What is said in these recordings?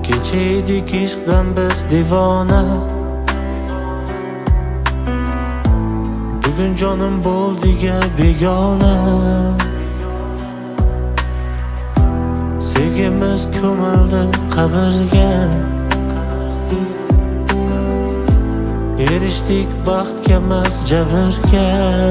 Kecha edik ishqdan biz devona, bugun jonim bo'ldiga begona. Sevgimiz ko'mildi qabrga, erishdik baxtga emas jabrga.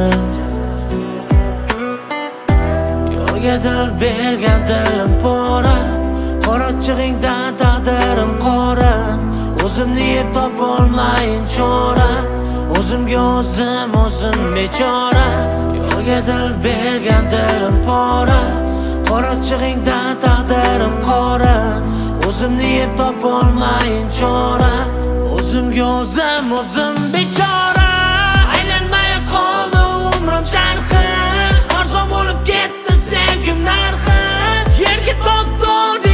Yorga dil bergan dilim pora, qorachig'ingdan taqdirim qora. O'zimni yeb topolmayin chora, o'zimga o'zim bechora. Yorga dil bergan dilim pora, qorachig'ingdan taqdirim qora. O'zimni yeb topolmayin chora, o'zimga o'zim bechora. Aylanmay qoldi umrim charxi, arzon bo'lib ketdi sevgim narxi. Yerga topdi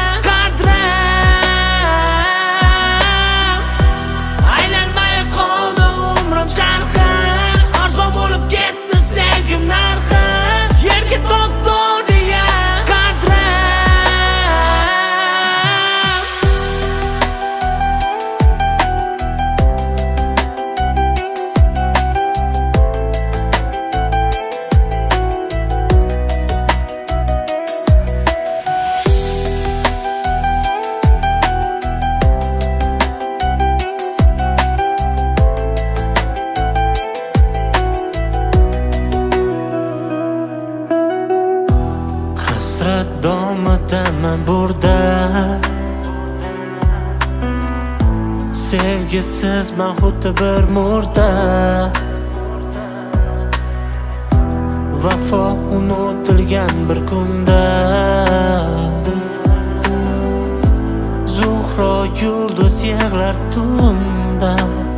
aylanmay qoldi umrim charxi, arzon bo'lib ketdi sevgim narxi. Yerga topdi qadri. Hasrat domidaman burada, sevgisiz man xuddi bir murda. Vafo unutilgan bir kunda, Zuhro yulduz yig'lar tunda.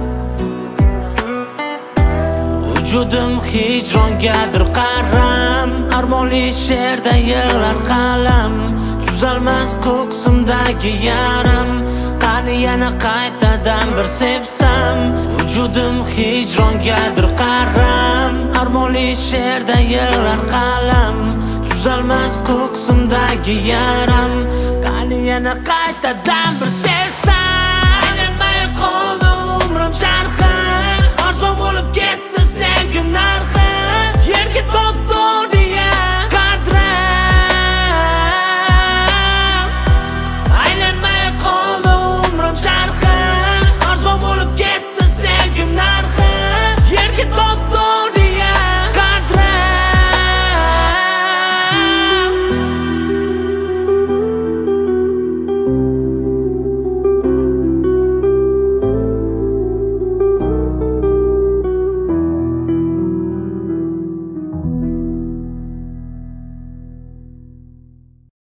Vujudim hijrongadir qaram, armonli she'rda yig'lar qalam. Tuzalmas ko'ksimdagi yaram, qani yana qaytadan bir sevsam. Vujudim hijrongadir qaram, armonli she'rda yig'lar qalam. Tuzalmas ko'ksimdagi yaram, qani yana qaytadan bir sevsam.